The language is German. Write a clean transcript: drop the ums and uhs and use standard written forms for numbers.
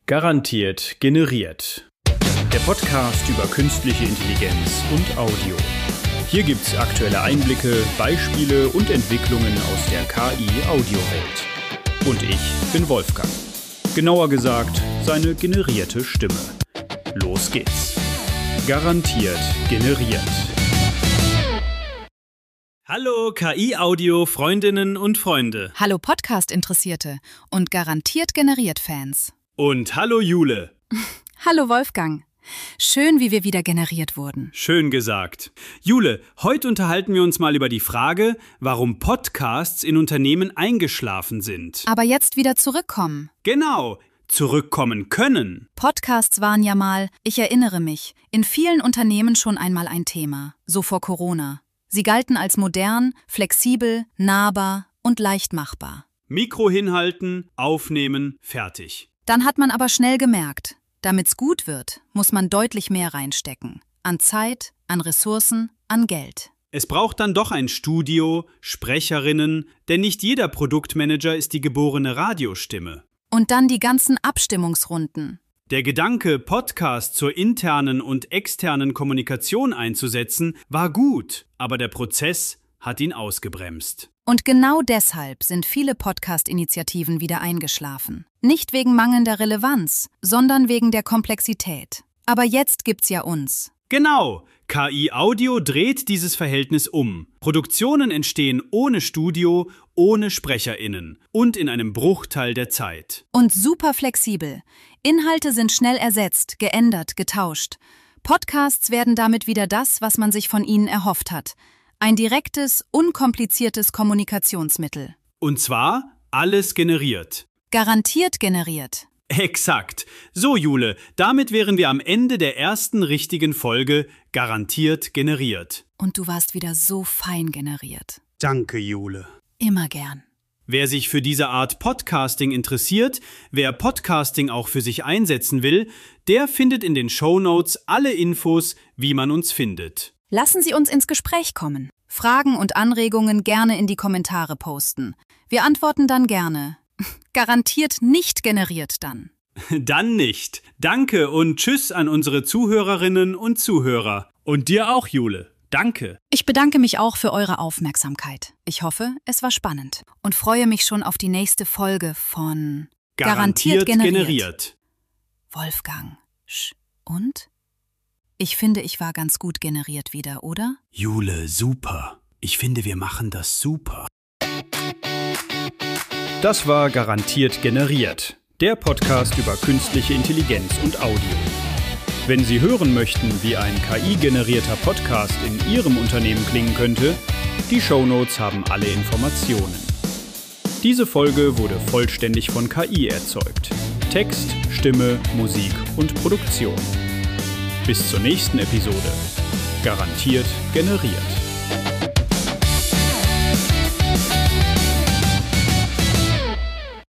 Garantiert generiert. Der Podcast über künstliche Intelligenz und Audio. Hier gibt's aktuelle Einblicke, Beispiele und Entwicklungen aus der KI-Audiowelt. Und ich bin Wolfgang. Genauer gesagt, seine generierte Stimme. Los geht's. Garantiert generiert. Hallo KI-Audio-Freundinnen und Freunde. Hallo Podcast-Interessierte und garantiert generiert Fans. Und hallo Jule. Hallo Wolfgang. Schön, wie wir wieder generiert wurden. Schön gesagt. Jule, heute unterhalten wir uns mal über die Frage, warum Podcasts in Unternehmen eingeschlafen sind. Aber jetzt wieder zurückkommen. Genau, zurückkommen können. Podcasts waren ja mal, ich erinnere mich, in vielen Unternehmen schon einmal ein Thema, so vor Corona. Sie galten als modern, flexibel, nahbar und leicht machbar. Mikro hinhalten, aufnehmen, fertig. Dann hat man aber schnell gemerkt, damit's gut wird, muss man deutlich mehr reinstecken. An Zeit, an Ressourcen, an Geld. Es braucht dann doch ein Studio, Sprecherinnen, denn nicht jeder Produktmanager ist die geborene Radiostimme. Und dann die ganzen Abstimmungsrunden. Der Gedanke, Podcast zur internen und externen Kommunikation einzusetzen, war gut, aber der Prozess hat ihn ausgebremst. Und genau deshalb sind viele Podcast-Initiativen wieder eingeschlafen. Nicht wegen mangelnder Relevanz, sondern wegen der Komplexität. Aber jetzt gibt's ja uns. Genau, KI-Audio dreht dieses Verhältnis um. Produktionen entstehen ohne Studio, ohne SprecherInnen und in einem Bruchteil der Zeit. Und super flexibel. Inhalte sind schnell ersetzt, geändert, getauscht. Podcasts werden damit wieder das, was man sich von ihnen erhofft hat. Ein direktes, unkompliziertes Kommunikationsmittel. Und zwar alles generiert. Garantiert generiert. Exakt. So, Jule, damit wären wir am Ende der ersten richtigen Folge Garantiert generiert. Und du warst wieder so fein generiert. Danke, Jule. Immer gern. Wer sich für diese Art Podcasting interessiert, wer Podcasting auch für sich einsetzen will, der findet in den Shownotes alle Infos, wie man uns findet. Lassen Sie uns ins Gespräch kommen. Fragen und Anregungen gerne in die Kommentare posten. Wir antworten dann gerne. Garantiert nicht generiert dann. Dann nicht. Danke und tschüss an unsere Zuhörerinnen und Zuhörer. Und dir auch, Jule. Danke. Ich bedanke mich auch für eure Aufmerksamkeit. Ich hoffe, es war spannend und freue mich schon auf die nächste Folge von Garantiert generiert. Wolfgang. Und? Ich finde, ich war ganz gut generiert wieder, oder? Jule, super. Ich finde, wir machen das super. Das war Garantiert generiert. Der Podcast über künstliche Intelligenz und Audio. Wenn Sie hören möchten, wie ein KI-generierter Podcast in Ihrem Unternehmen klingen könnte, die Shownotes haben alle Informationen. Diese Folge wurde vollständig von KI erzeugt. Text, Stimme, Musik und Produktion. Bis zur nächsten Episode. Garantiert generiert.